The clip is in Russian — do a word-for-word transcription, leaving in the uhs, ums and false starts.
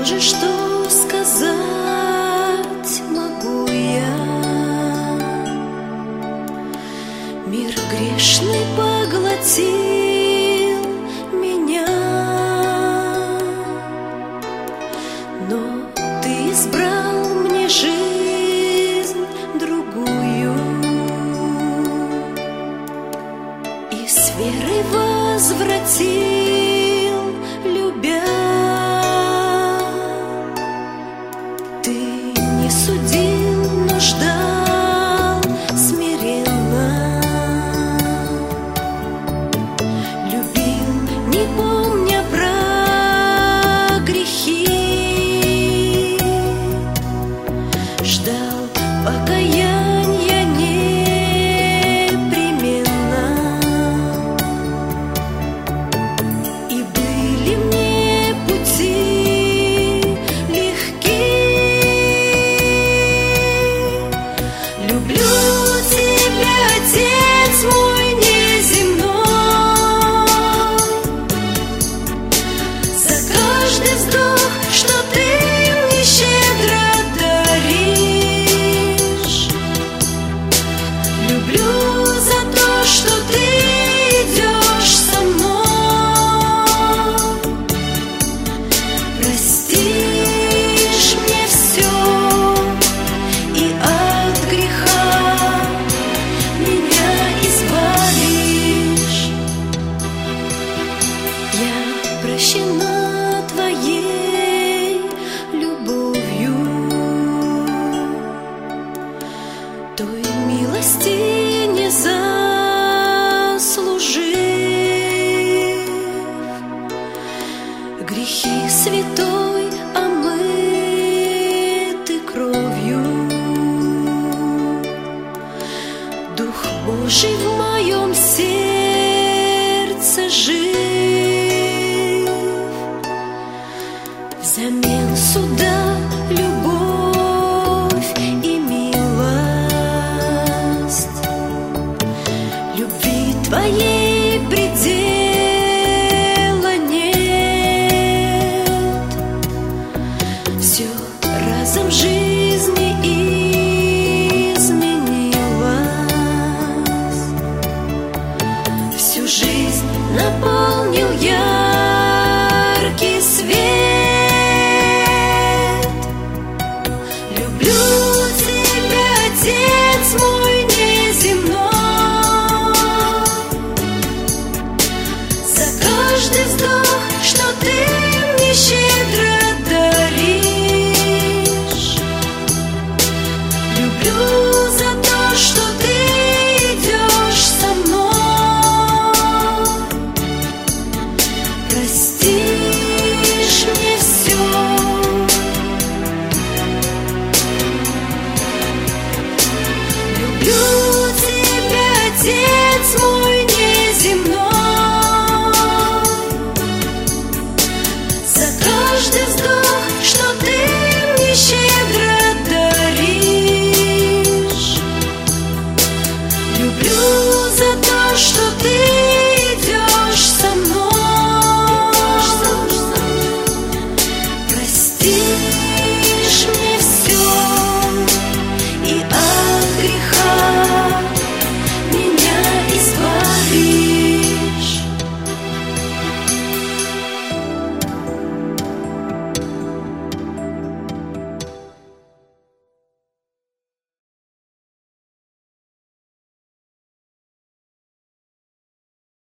же, что сказать могу я? Мир грешный поглотил меня, но ты избрал мне жизнь другую и с верой возвратил, любя. Ты не судил, но ждал смиренно, любил, не помня про грехи, ждал покаяния непременно. И были мне пути легки. Люблю тебя, Отец мой неземной, за каждый вздох, что ты мне щедро даришь. Люблю за то, что ты идешь со мной, простишь мне все и от греха меня избавишь. Я прощена твоей любовью, той милости не заслужив. Грехи святой омыты кровью, Дух Божий в моем сердце жив. Взамен суда любовь и милость, любви твоей предела нет. Все разом в жизни изменилось, всю жизнь наполнил яркий свет. Люблю тебя, Отец мой неземной, за каждый вздох, что ты мне щедро даришь. Люблю за то, что ты идешь со мной, простишь мне все. Люблю тебя, Отец мой неземной, за каждый вздох,